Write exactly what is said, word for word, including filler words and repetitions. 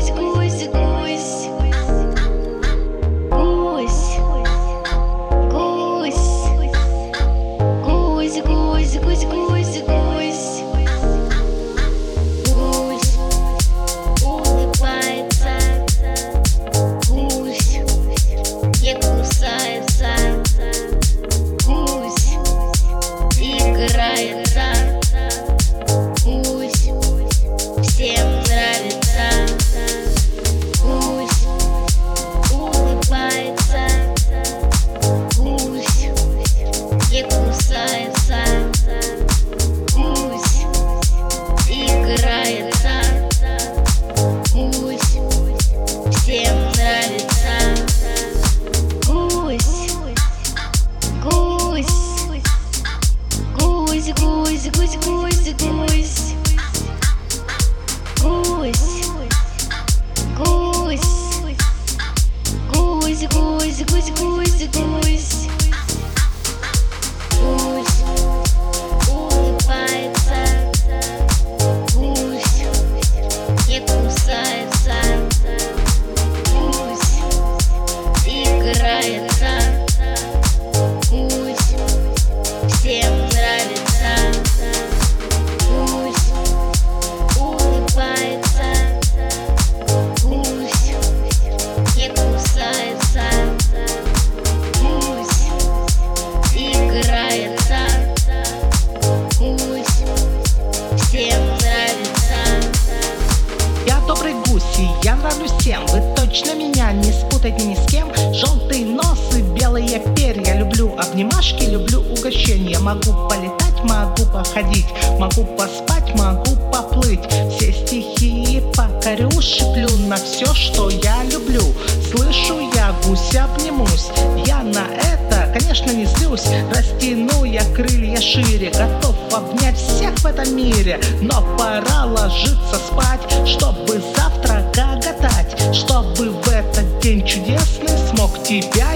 гусь, гусь, гусь. Гусь, гусь, гусь, гусь, гусь, гусь, гусь. Гусь улыбается, гусь не кусается, гусь играется, гусь всем нравится. Гусь улыбается, гусь не кусается, гусь играется, гусь всем нравится. Гусь, гусь, гусь, гусь, гусь, гусь, гусь. Гусь, гусь, гусь, гусь, гусь, гусь, гусь. Гусь улыбается, гусь не кусается, гусь играется, гусь всем нравится. Гусь улыбается, гусь не кусается, гусь играется, гусь всем нравится. Я добрый гусь, и я нравлюсь всем. Вы точно меня не спутайте ни с кем. Желтый нос и белые перья. Люблю обнимашки, люблю угощения. Могу полетать, могу походить, могу поспать, могу поплыть. Все стихи покорю, шиплю на все, что я люблю. Слышу я, гусь, обнимусь. Я на это, конечно, не злюсь. Растяну я крылья шире, готов обнять всех в этом мире. Но пора ложиться спать, чтобы завтра гоготать, чтобы в этот день чудесный смог тебя